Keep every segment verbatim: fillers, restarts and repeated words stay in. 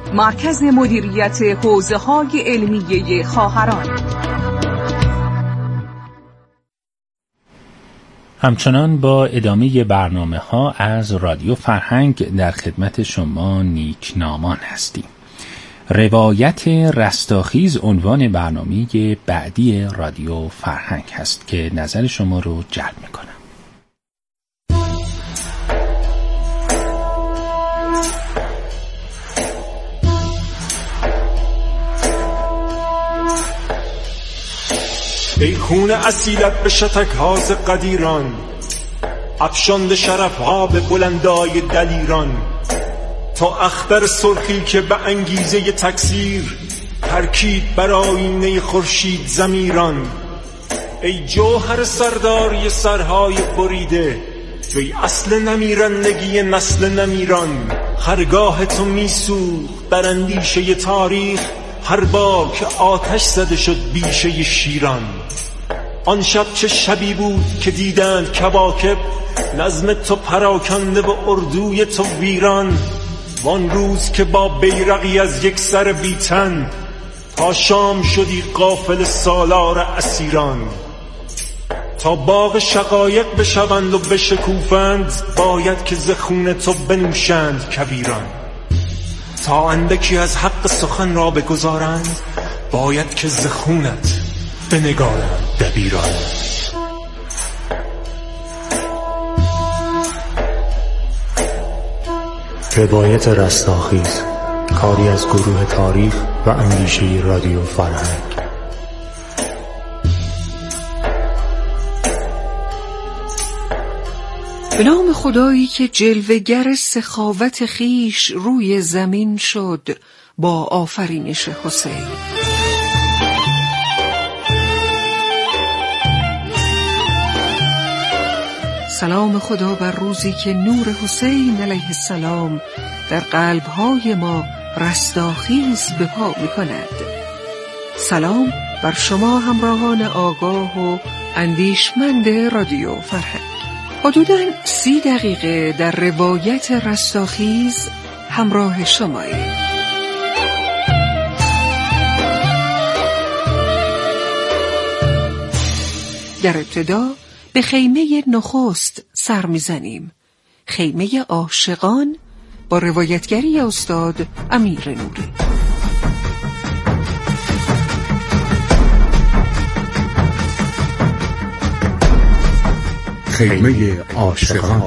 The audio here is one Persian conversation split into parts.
مرکز مدیریت حوزه‌های علمیه خواهران. همچنان با ادامه برنامه ها از رادیو فرهنگ در خدمت شما نیکنامان هستیم. روایت رستاخیز عنوان برنامه بعدی رادیو فرهنگ هست که نظر شما رو جلب میکنم. ای خون اصیلت به شتک هاز قدیران، افشانده شرف ها به بلندای دلیران، تا اختر سرخی که به انگیزه تکثیر ترکید بر آینه خورشید زمیران. ای جوهر سرداری سرهای بریده، وی اصل نمیرندگی نسل نمیران. خرگاه تو میسوخت در اندیشه تاریخ هر بار که آتش زده شد بیشه شیران. آن شب چه شبی بود که دیدند کواکب نظم تو پراکنده و اردوی تو ویران. وان روز که با بیرقی از یک سر بیتن تا شام شدی غافل سالار اسیران. تا باغ شقایق بشوند و بشکوفند، باید که ز خون تو بنوشند کبیران. تا اندکی از حق سخن را بگذارند، باید که ز خونت بنگارند دبیران. روایت رستاخیز، کاری از گروه تاریخ و اندیشه رادیو فرهنگ. به نام خدایی که جلوه‌گر سخاوت خیش روی زمین شد با آفرینش حسین. سلام خدا بر روزی که نور حسین علیه السلام در قلب‌های ما رستاخیز به پا می‌کند. سلام بر شما همراهان آگاه و اندیشمند رادیو فرهنگ. حدوداً سی دقیقه در روایت رستاخیز همراه شماییم. در ابتدا به خیمه نخست سر میزنیم. خیمه عاشقان با روایتگری استاد امیر نوری. خیمه عاشقان.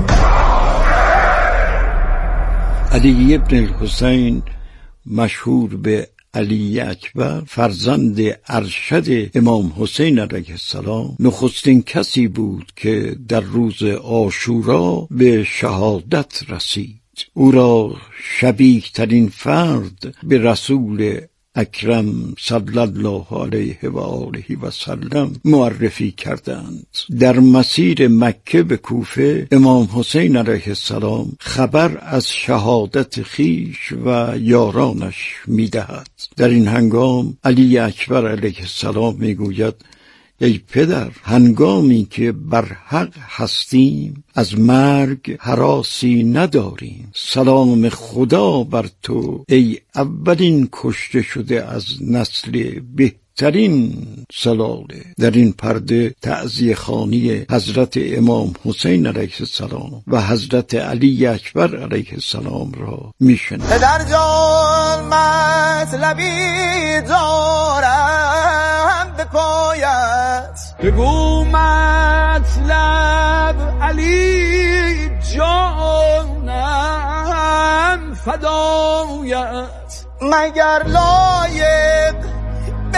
علی ابن الحسین مشهور به علی اکبر، فرزند ارشد امام حسین علیه السلام، نخستین کسی بود که در روز عاشورا به شهادت رسید. او را شبیه ترین فرد به رسول اکرم صلی الله علیه و آله و سلم معرفی کردند. در مسیر مکه به کوفه امام حسین علیه السلام خبر از شهادت خیش و یارانش میدهد. در این هنگام علی اکبر علیه السلام میگوید: ای پدر، هنگامی که بر حق هستیم از مرگ هراسی نداریم. سلام خدا بر تو ای اولین کشته شده از نسل بهترین سلاله. در این پرده تعزیه خوانی حضرت امام حسین علیه السلام و حضرت علی اکبر علیه السلام را میشنیم. در جان مطلبی دارم به پایت، بگو مطلب علی جانم فدایت، مگر لایق به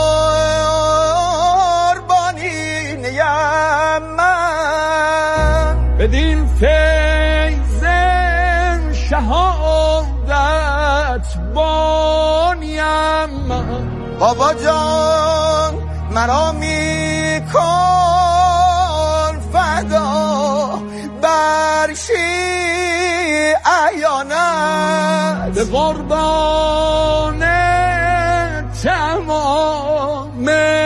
قربانی نیم من، بدین فیض شهادت بانیم من. بابا جان مرا می کن فدا بر شیعیانت، به قربان تمام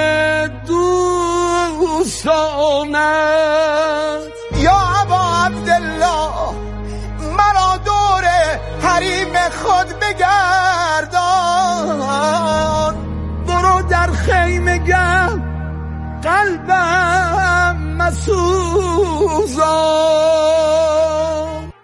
دوستانت. یا ابا عبدالله مرا دور حریم خود بگرد، گردان، برو در خیمه گم قلبم مسوزان.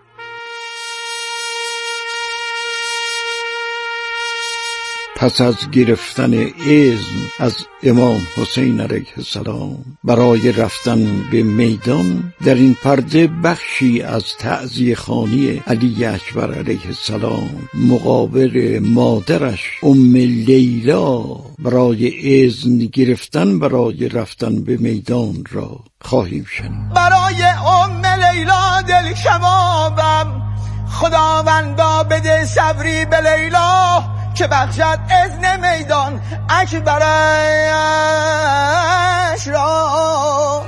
پس از گرفتن اذن از امام حسین علیه السلام برای رفتن به میدان، در این پرده بخشی از تعزیه خوانی علی اکبر علیه السلام مقابل مادرش ام لیلا برای اذن گرفتن برای رفتن به میدان را خواهیم شنید. برای ام لیلا دل کبابم، خداوندا بده صبری به لیلا که بخشد اذن میدان اکبرش را.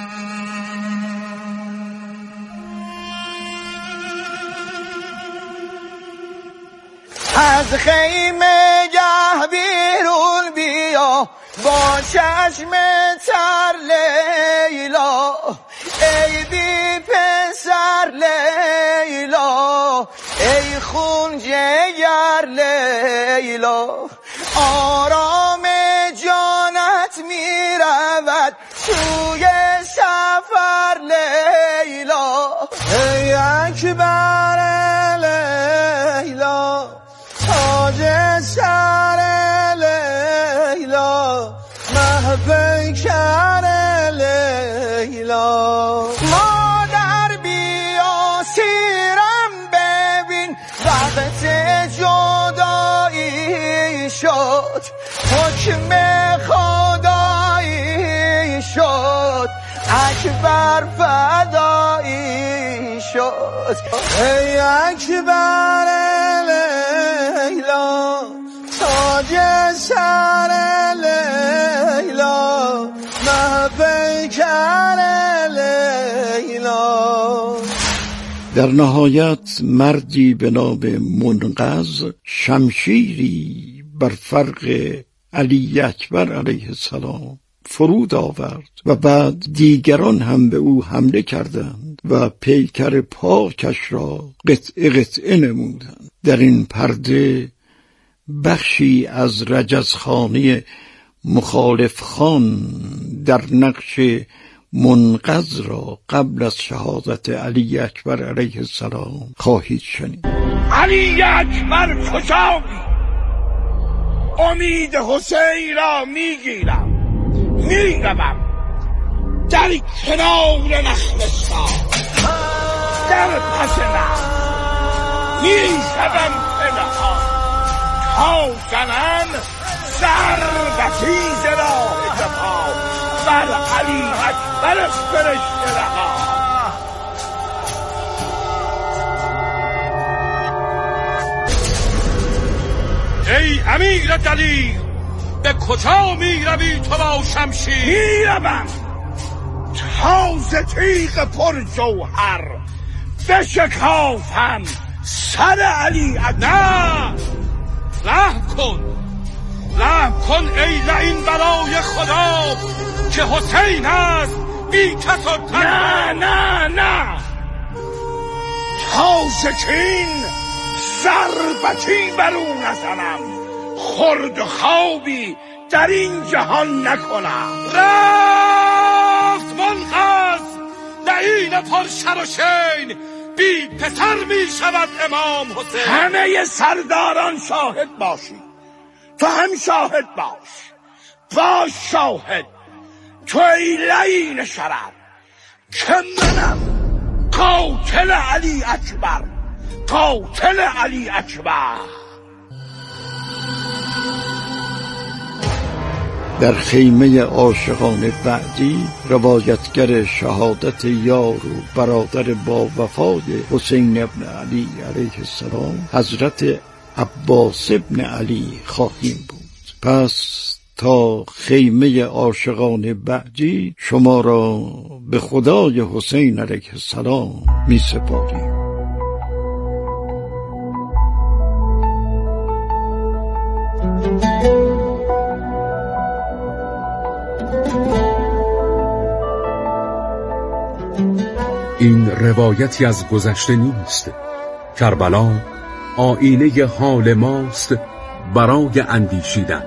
از خیمه گه بیرون بیا با چشم تر لیلا، ای بی پسر لیلا، ای خون جگر لیلا. آرام جانت می رود توی سفر لیلا، ای اکبر لیلا، تاج سر لیلا، مه پیکر لیلا. مادر بیا سیرم ببین وقت جدایی شد، حکم خدایی شد، اکبر فدایی شد. ای اکبر لیلا، تاج سر لیلا، مه پیکر لیلا. در نهایت مردی به نام منقذ شمشیری بر فرق علی اکبر علیه السلام فرود آورد و بعد دیگران هم به او حمله کردند و پیکر پاکش را قطعه قطعه نمودند. در این پرده بخشی از رجزخانه مخالف خان در نقش منقذ را قبل از شهادت علی اکبر علیه السلام خواهید شنید. علی اکبر کجایی؟ امید حسین را میگیرم، میروم در کنار نخلستان، در پس نخل میشدم پنهان تا زنم سر و تیز راه جفا بر علی اکبر فرشته رها. ای امیر دلیر، به کجا می روی تو با شمشیر؟ می روم تاز تیغ پر جوهر بشکافم سر علی اکبر. نه، رحم کن، رحم کن ای لعین برای خدا که حسین است بی کس و تنها. نه نه نه، تاز کین ضربتی بر او نزنم، خورد و خوابی در این جهان نکنم. رفت منقذ لعین پر شر و شین، بی پسر می شود امام حسین. همه سرداران شاهد باشی، تو هم شاهد باش، باش شاهد تو ای لعین شرر که منم قاتل علی اکبر، قاتل علی اکبر. در خیمه عاشقان بعدی روایتگر شهادت یار و برادر با وفای حسین ابن علی علیه السلام حضرت عباس ابن علی خواهیم بود. پس تا خیمه عاشقان بعدی شما را به خدای حسین علیه السلام می سپاریم. این روایتی از گذشته نیست. کربلا آینه حال ماست برای اندیشیدن.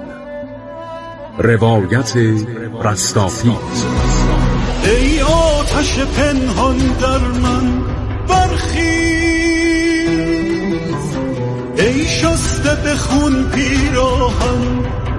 روایت رستاخیز. ای آتش پنهان در من برخیز، ای شسته به خون پیراهن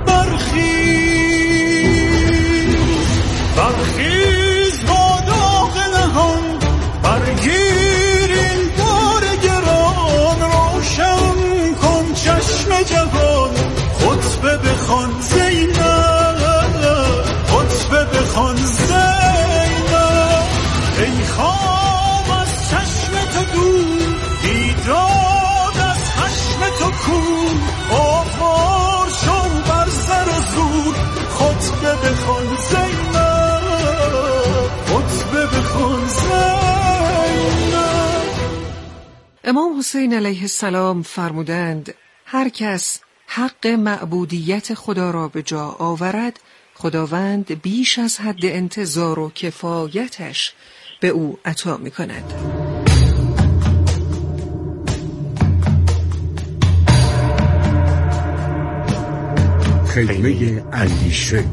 برخیز، برخیز با داغ نهان، برگیر این بار گران، روشن کن چشم جوان، خطبه بخوان زینب، خطبه بخوان زینب. ای خواب از چشم تو دور، بیداد از خشم تو کور، آوار شو بر سر و زور، خطبه بخوان زینب، خطبه بخوان زینب. امام حسین علیه السلام فرمودند هر کس حق معبودیت خدا را به جا آورد، خداوند بیش از حد انتظار و کفایتش به او عطا می کند. خیمه اندیشه.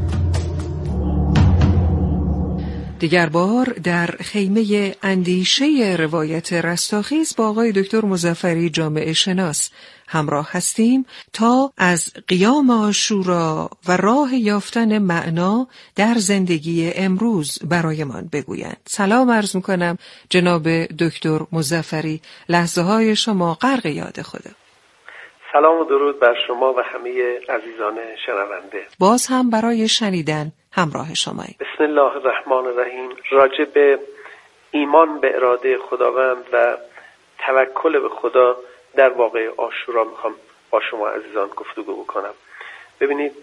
دیگر بار در خیمه اندیشه روایت رستاخیز با آقای دکتر مظفری جامعه شناس همراه هستیم تا از قیام عاشورا و راه یافتن معنا در زندگی امروز برایمان بگویند. سلام عرض میکنم جناب دکتر مظفری، لحظه های شما غرق یاد خدا. سلام و درود بر شما و همه عزیزان شنونده. باز هم برای شنیدن همراه شماییم. بسم الله الرحمن الرحیم. راجع به ایمان به اراده خداوند و توکل به خدا در واقع عاشورا میخوام با شما عزیزان گفتگو بکنم. ببینید،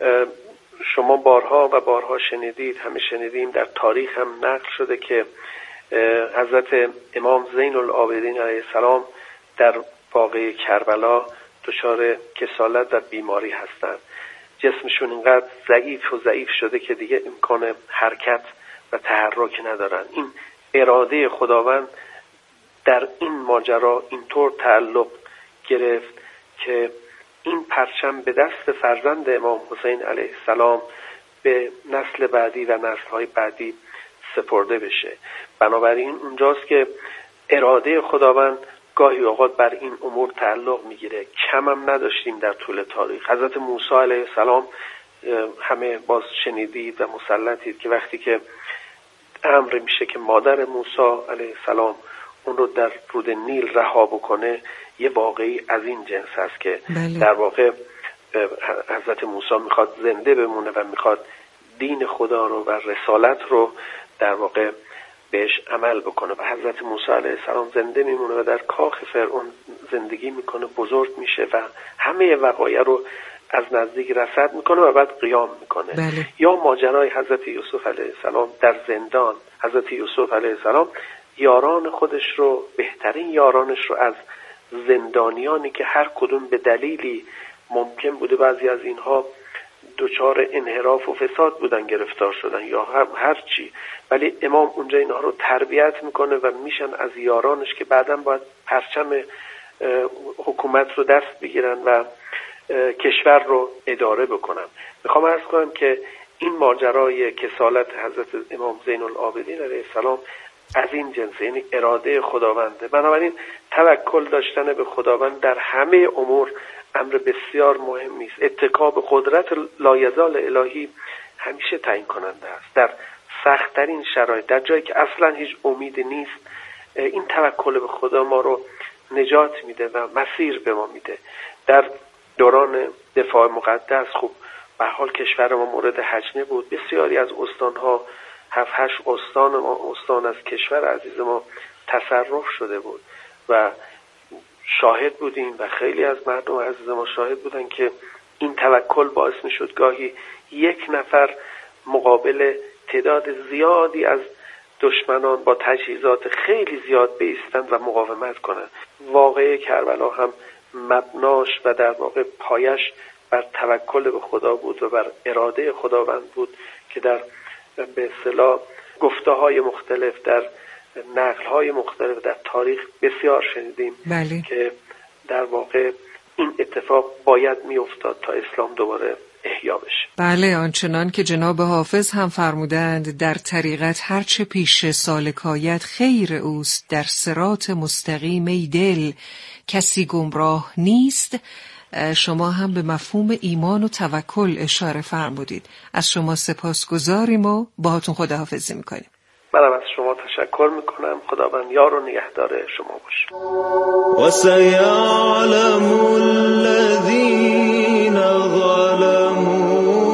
شما بارها و بارها شنیدید، همه شنیدیم، در تاریخ هم نقل شده که حضرت امام زین العابدین علیه السلام در واقع کربلا دچار کسالت و بیماری هستند. جسمشون اینقدر ضعیف و ضعیف شده که دیگه امکان حرکت و تحرک ندارن. این اراده خداوند در این ماجرا اینطور تعلق گرفت که این پرچم به دست فرزند امام حسین علیه السلام به نسل بعدی و نسل‌های بعدی سپرده بشه. بنابراین اونجاست که اراده خداوند گاهی اوقات بر این امور تعلق میگیره. کم هم نداشتیم در طول تاریخ. حضرت موسی علیه السلام همه باز شنیدید و مسلطید که وقتی که امر میشه که مادر موسی علیه السلام اون رو در رود نیل رها بکنه، یه واقعی از این جنس هست که بله. در واقع حضرت موسی میخواد زنده بمونه و میخواد دین خدا رو و رسالت رو در واقع بهش عمل بکنه و حضرت موسی علیه السلام زنده میمونه و در کاخ فرعون زندگی میکنه، بزرگ میشه و همه وقایع رو از نزدیک رصد میکنه و بعد قیام میکنه. بله. یا ماجرای حضرت یوسف علیه السلام در زندان. حضرت یوسف علیه السلام یاران خودش رو، بهترین یارانش رو از زندانیانی که هر کدوم به دلیلی ممکن بوده بعضی از اینها دچار انحراف و فساد بودن گرفتار شدن یا هر چی، ولی امام اونجا اینها رو تربیت میکنه و میشن از یارانش که بعداً باید پرچم حکومت رو دست بگیرن و کشور رو اداره بکنن. میخوام عرض کنم که این ماجرای کسالت حضرت امام زین العابدین علیه السلام از این جنس، یعنی اراده خداونده. بنابراین توکل داشتن به خداوند در همه امور امر بسیار مهمی است. اتکا به قدرت لایزال الهی همیشه تعیین کننده است. در سخت‌ترین شرایط، در جایی که اصلا هیچ امیدی نیست، این توکل به خدا ما رو نجات میده و مسیر به ما میده. در دوران دفاع مقدس خب به حال کشور ما مورد هجمه بود. بسیاری از استانها، هفت هشت استان ما، استان از کشور عزیز ما تصرف شده بود و شاهد بودیم و خیلی از مردم عزیز ما شاهد بودن که این توکل باعث میشد گاهی یک نفر مقابل تعداد زیادی از دشمنان با تجهیزات خیلی زیاد بایستند و مقاومت کنند. واقعه کربلا هم مبناش و در واقع پایش بر توکل به خدا بود و بر اراده خداوند بود که در به اصطلاح گفته‌های مختلف، در نقل‌های مختلف در تاریخ بسیار شنیدیم. بله. که در واقع این اتفاق باید میافتاد تا اسلام دوباره احیا بشه. بله، آنچنان که جناب حافظ هم فرمودند در طریقت هرچه پیش سالکایت خیر اوست، در صراط مستقیم ای دل کسی گمراه نیست. شما هم به مفهوم ایمان و توکل اشاره فرمودید. از شما سپاسگزاریم و باهاتون خداحافظی میکنیم. منم از شما تشکر میکنم. خداوند یار و نگهدار شما باشه. و سیعلم الذین ظلموا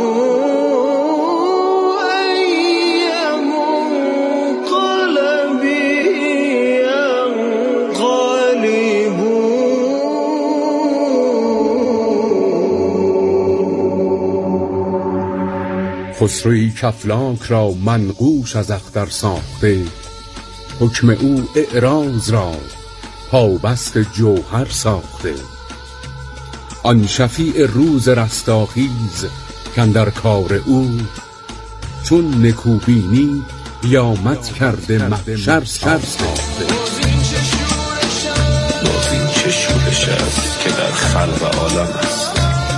خسروی کفلاک را منقوش از اختر ساخته، حکم او اعراض را پابست جوهر ساخته. آن شفیع روز رستاخیز کاندر کار او، چون نکوبینی قیامت کرده محشر ساخته. باز این چه شورش است که در خلق عالم است.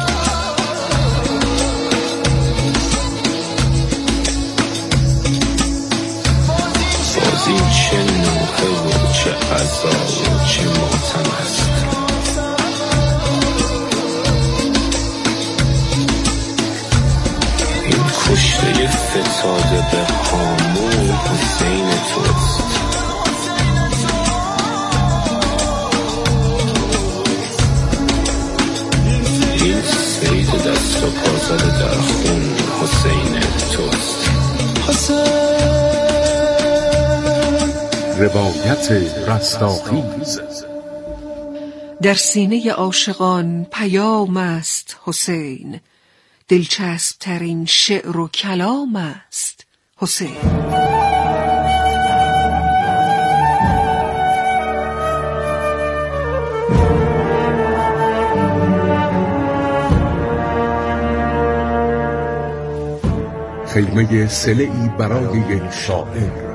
این چه نوحه و چه عزا و چه ماتم است. این کشته فتاده به هامون حسین توست. این سید دست و پا زده در خون حسین توست. حسین روایت رستاخیز. در سینه عاشقان پیام است حسین، دلچسب ترین شعر و کلام است حسین. خیمه صله‌ای برای یک شاعر.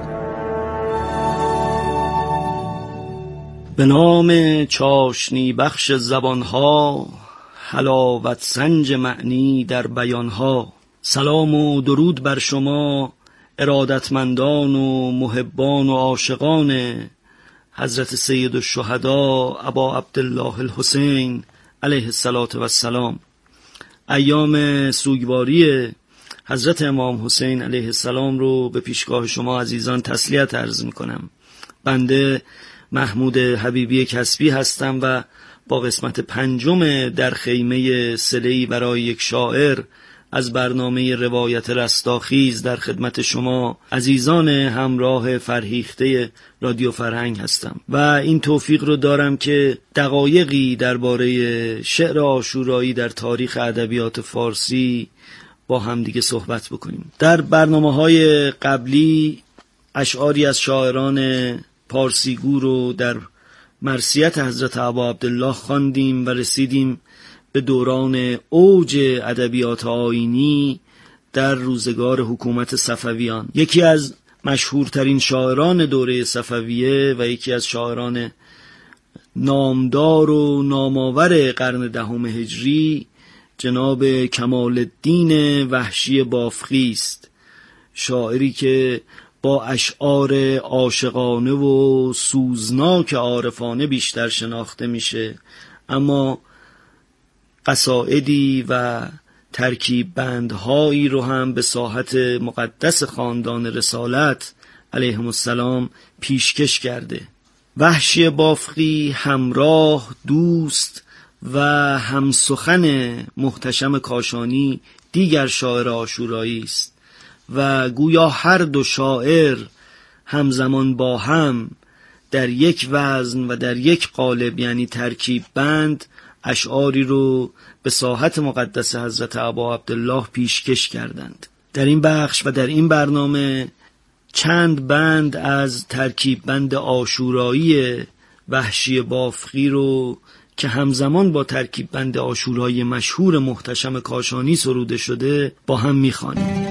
به نام چاشنی بخش زبانها، حلاوت سنج معنی در بیانها. سلام و درود بر شما ارادتمندان و محبان و عاشقان حضرت سید الشهدا ابا عبدالله الحسین علیه الصلاة و السلام. ایام سوگواری حضرت امام حسین علیه السلام رو به پیشگاه شما عزیزان تسلیت عرض میکنم. بنده محمود حبیبی کسبی هستم و با قسمت پنجم در خیمه صله‌ای برای یک شاعر از برنامه روایت رستاخیز در خدمت شما عزیزان همراه فرهیخته رادیو فرهنگ هستم و این توفیق رو دارم که دقایقی درباره شعر عاشورایی در تاریخ ادبیات فارسی با هم دیگه صحبت بکنیم. در برنامه‌های قبلی اشعاری از شاعران پارسیگو رو در مرثیت حضرت ابا عبدالله خواندیم و رسیدیم به دوران اوج ادبیات آیینی در روزگار حکومت صفویان. یکی از مشهورترین شاعران دوره صفویه و یکی از شاعران نامدار و نامآور قرن دهم هجری جناب کمال الدین وحشی بافقی است. شاعری که با اشعار عاشقانه و سوزناک عارفانه بیشتر شناخته میشه، اما قصائدی و ترکیب بندهایی رو هم به ساحت مقدس خاندان رسالت علیهم السلام پیشکش کرده. وحشی بافقی همراه، دوست و همسخن محتشم کاشانی دیگر شاعر عاشورایی است و گویا هر دو شاعر همزمان با هم در یک وزن و در یک قالب یعنی ترکیب بند اشعاری رو به ساحت مقدس حضرت ابا عبدالله پیشکش کردند. در این بخش و در این برنامه چند بند از ترکیب بند عاشورایی وحشی بافقی رو که همزمان با ترکیب بند عاشورایی مشهور محتشم کاشانی سروده شده با هم میخوانیم.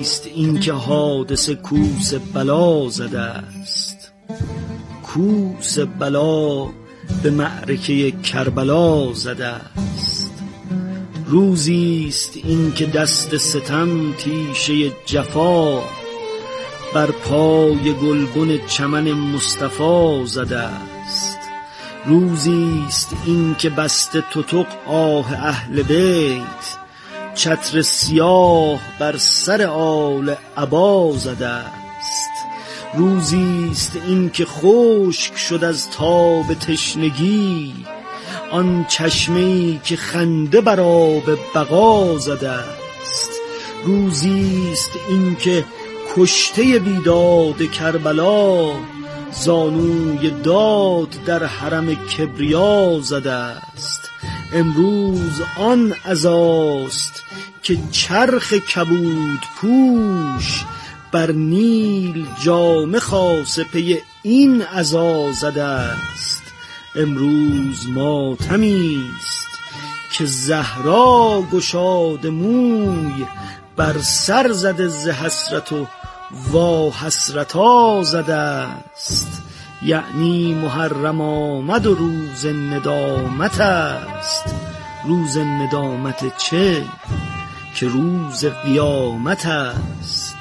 است این که حادثه کوس بلا زده است. کوس بلا به معرکه کربلا زده است. روزی است این که دست ستم تیشه جفا بر پای گلبن چمن مصطفی زده است. روزی است این که بسته تتق آه اهل بیت چتر سیاه بر سر آل عبا زده است. روزی است این که خشک شد از تاب تشنگی آن چشمه‌ای که خنده بر آب بقا زده است. روزی است این که کشته بیداد کربلا زانوی داد در حرم کبریا زده است. امروز آن عزاست که چرخ کبود پوش بر نیل جامه خاصه پی این عزا زده است. امروز ماتمی است که زهرا گشاد موی بر سر زده ز حسرت و وا حسرتا زده است. یعنی محرم آمد و روز ندامت است. روز ندامت چه؟ که روز قیامت است.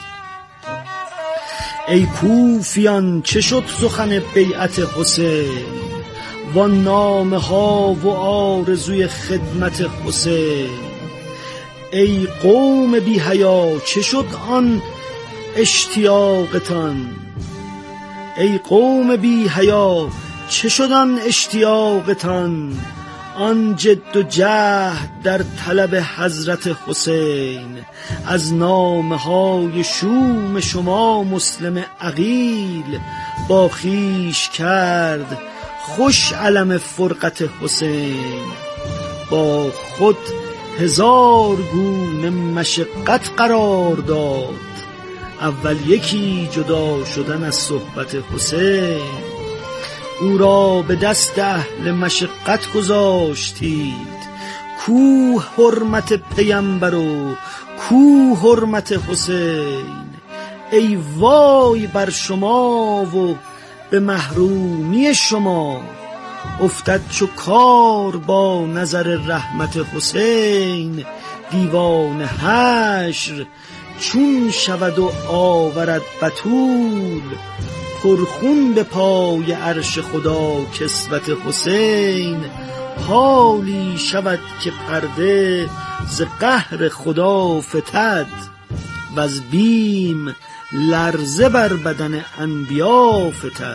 ای کوفیان چه شد سخن بیعت حسین و نامه ها و آرزوی خدمت حسین؟ ای قوم بی حیا چه شد آن اشتیاقتان؟ ای قوم بی حیا چه شد آن اشتیاقتان؟ آن جد و جهد در طلب حضرت حسین از نامه های شوم شما مسلم عقیل با خیش کرد خوش علم فرقت حسین. با خود هزار گونه مشقت قرار داد اول یکی جدا شدن از صحبت حسین. او را به دست اهل مشقت گذاشتید. کو حرمت پیمبر و کو حرمت حسین؟ ای وای بر شما و به محرومی شما افتد چو کار با نظر رحمت حسین. دیوان حشر چون شود و آورد بتول پرخون به پای عرش خدا کسوت حسین. حالی شود که پرده ز قهر خدا فتد و از بیم لرزه بر بدن انبیا فتد.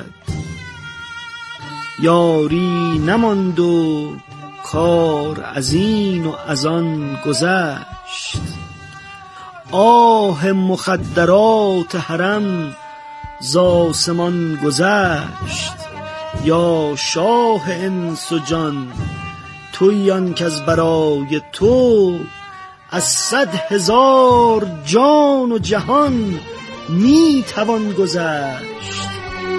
یاری نماند و کار از این و از آن گذشت. آه مخدرات حرم ز آسمان گذشت. یا شاه انس و جان تویی آن کز برای تو از صد هزار جان و جهان می توان گذشت.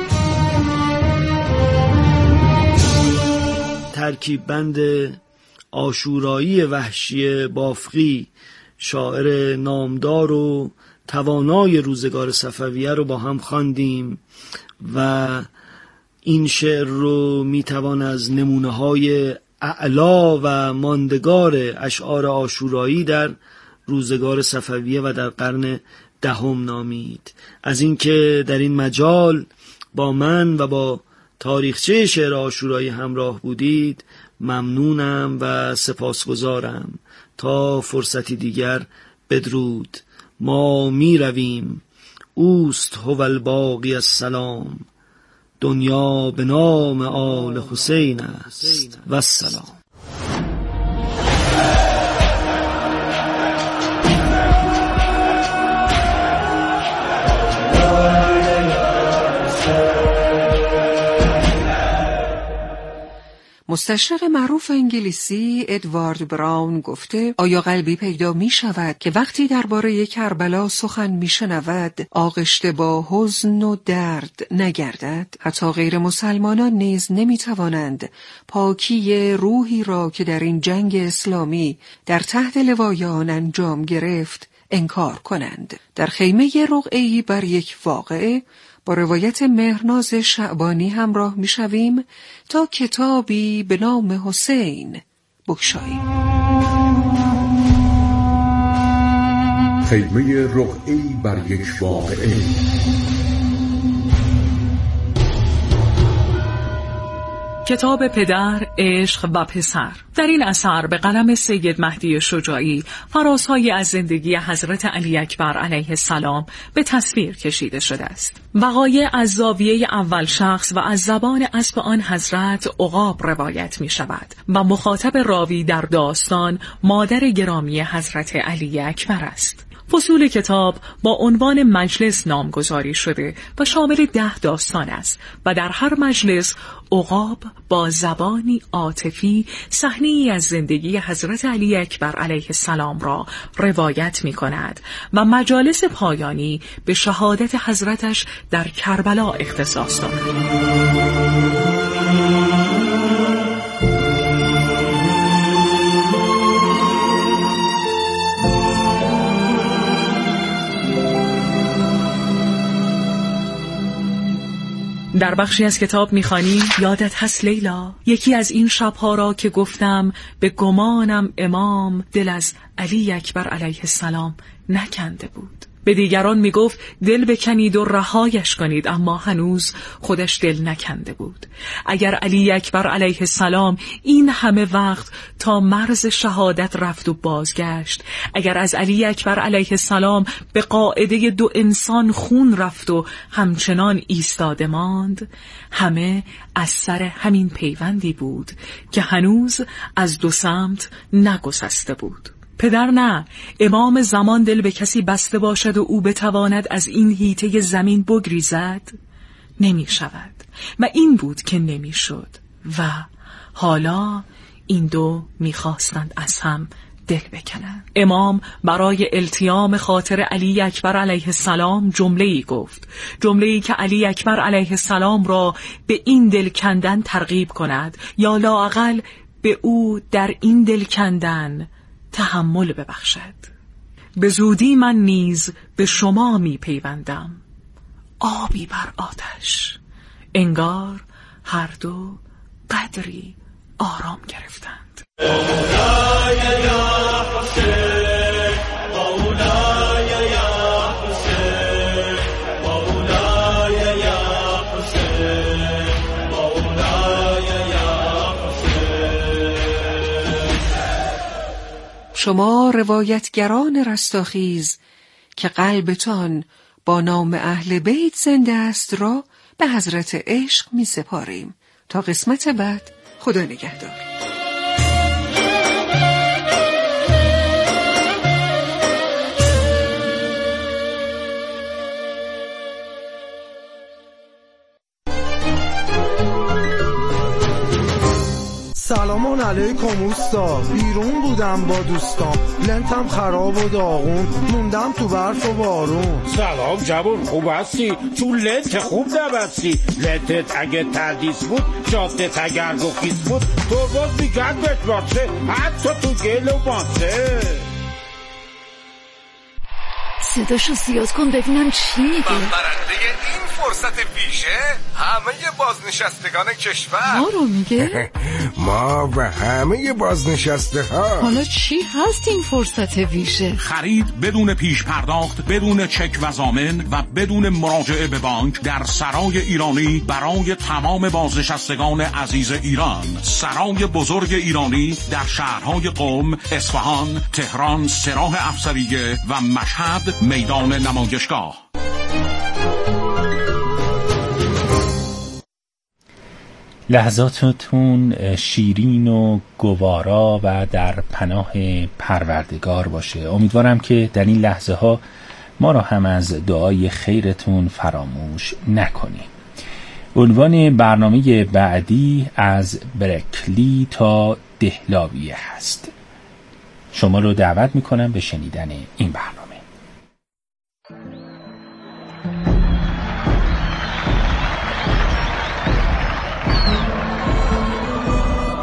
ترکیب بند عاشورایی وحشی بافقی شاعر نامدار و توانای روزگار صفویه رو با هم خواندیم و این شعر رو میتوان از نمونه‌های اعلا و ماندگار اشعار عاشورایی در روزگار صفویه و در قرن دهم نامید. از اینکه در این مجال با من و با تاریخچه شعر عاشورایی همراه بودید ممنونم و سپاسگزارم. تا فرصتی دیگر بدرود. ما می رویم، اوست هو الباقی السلام. دنیا به نام آل حسین است و السلام. مستشرق معروف انگلیسی ادوارد براون گفته آیا قلبی پیدا می شود که وقتی درباره کربلا سخن می شنود آغشته با حزن و درد نگردد؟ حتی غیر مسلمانان نیز نمی توانند پاکی روحی را که در این جنگ اسلامی در تحت لوای آن انجام گرفت انکار کنند. در خیمه رقعه‌ای بر یک واقعه با روایت مهرناز شعبانی همراه می شویم تا کتابی به نام حسین بگشاییم. خیمه رقعه‌ای بر یک واقعه. کتاب پدر، عشق و پسر. در این اثر به قلم سید مهدی شجاعی فرازهایی از زندگی حضرت علی اکبر علیه السلام به تصویر کشیده شده است. وقایع از زاویه اول شخص و از زبان اسب آن حضرت عقاب روایت می شود و مخاطب راوی در داستان مادر گرامی حضرت علی اکبر است. فصول کتاب با عنوان مجلس نامگذاری شده و شامل ده داستان است و در هر مجلس عقاب با زبانی عاطفی صحنه‌ای از زندگی حضرت علی اکبر علیه السلام را روایت می کند و مجالس پایانی به شهادت حضرتش در کربلا اختصاص دارد. در بخشی از کتاب می‌خوانیم یادت هست لیلا، یکی از این شب‌ها را که گفتم به گمانم امام دل از علی اکبر علیه السلام نکنده بود. به دیگران میگفت دل بکنید و رهایش کنید، اما هنوز خودش دل نکنده بود. اگر علی اکبر علیه السلام این همه وقت تا مرز شهادت رفت و بازگشت، اگر از علی اکبر علیه السلام به قاعده دو انسان خون رفت و همچنان ایستاده ماند، همه از سر همین پیوندی بود که هنوز از دو سمت نگسسته بود. پدر نه، امام زمان دل به کسی بسته باشد و او بتواند از این حیطه زمین بگریزد؟ نمی شود و این بود که نمی شد و حالا این دو می خواستند از هم دل بکنند. امام برای التیام خاطر علی اکبر علیه السلام جمله‌ای گفت، جمله‌ای که علی اکبر علیه السلام را به این دل کندن ترغیب کند یا لااقل به او در این دل کندن تحمل ببخشد. به زودی من نیز به شما می پیوندم، آبی بر آتش. انگار هر دو قدری آرام گرفتند. مولاي يا حسين، مولاي يا حسين، مولاي يا حسين، مولاي يا حسين. شما روایتگران رستاخیز که قلبتان با نام اهل بیت زنده است را به حضرت عشق می سپاریم. تا قسمت بعد، خدا نگهدار. سلامان علیکم اوستا، بیرون بودم با دوستان، لنتم خراب و داغون، موندم تو برف و بارون. سلام جوون، خوب هستی؟ تو لنت خوب نبستی. لنتت اگه تردیس بود، جادت اگر گخیز بود، تو باز میگرد بهت باشه، حتی تو گل و مانسه. صداشو زیاد کن ببینم چی میگه. من برنده این فرصت ویژه همه بازنشستگان کشور. ما رو میگه؟ ما و همه بازنشسته ها. حالا چی هست این فرصت ویژه؟ خرید بدون پیش پرداخت، بدون چک و ضامن و بدون مراجعه به بانک در سرای ایرانی برای تمام بازنشستگان عزیز ایران. سرای بزرگ ایرانی در شهرهای قم، اصفهان، تهران، سراح افسریه و مشهد میدان نمایشگاه. لحظاتتون شیرین و گوارا و در پناه پروردگار باشه. امیدوارم که در این لحظه ها ما را هم از دعای خیرتون فراموش نکنیم. عنوان برنامه بعدی از برکلی تا دهلاویه هست. شما رو دعوت میکنم به شنیدن این برنامه.